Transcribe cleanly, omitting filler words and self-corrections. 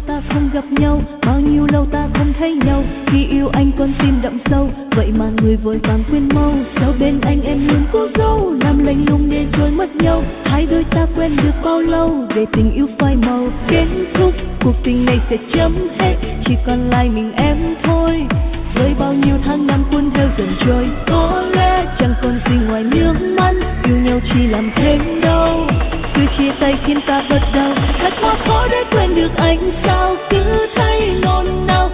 ta không gặp nhau, bao nhiêu lâu ta không thấy nhau. Khi yêu anh con tim đậm sâu, vậy mà người vội vàng quên mau. Sao bên anh em luôn cố giấu, làm lạnh lùng để rồi mất nhau. Hai đôi ta quen được bao lâu, để tình yêu phai màu. Kết thúc cuộc tình này sẽ chấm hết, chỉ còn lại mình em thôi. Với bao nhiêu tháng năm cuốn theo dần trôi, có lẽ chẳng còn gì ngoài nước mắt. Yêu nhau chỉ làm thêm đau, cứ chia tay khiến ta bất đau. Thật quá khó để quên được anh, sao cứ thấy nôn nao.